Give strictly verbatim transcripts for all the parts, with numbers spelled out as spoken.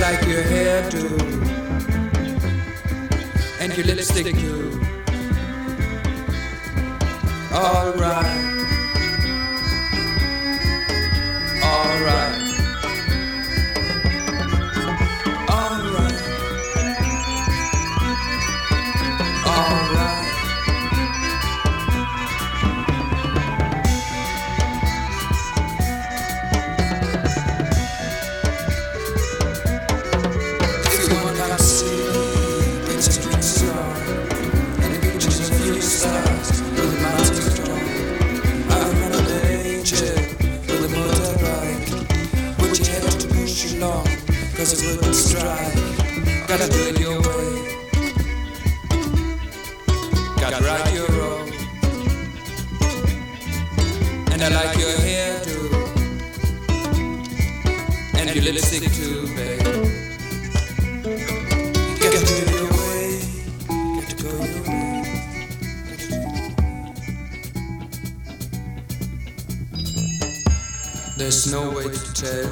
like your hairdo and your lipstick too. Alright, alright, alright, alright. If you want to see, it's a dream star, and the pictures of you stars with the mountains drawn. I remember the angel with a motorbike, which you had to push along, cause it wouldn't strike. Gotta do it your way, gotta ride your road, and I like your hairdo and your lipstick too, babe. Gotta do it your way, gotta go your way. There's no way to tell,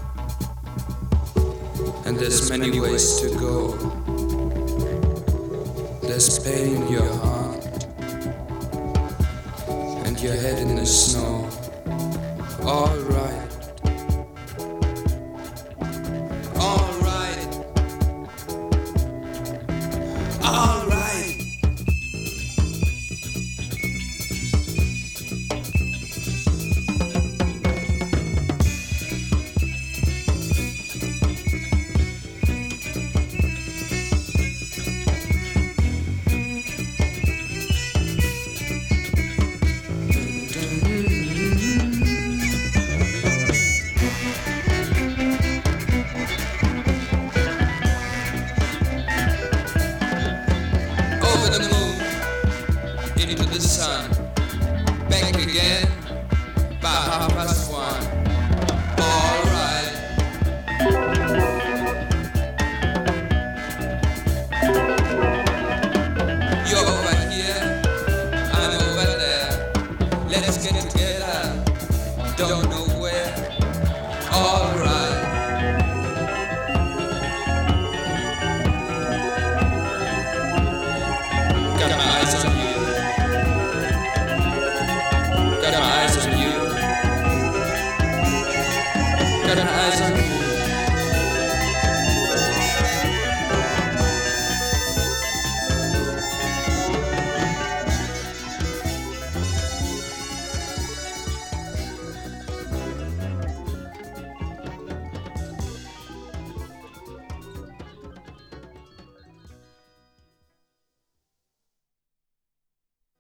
and there's many ways to go. There's pain in your heart, and your head in the snow. Alright.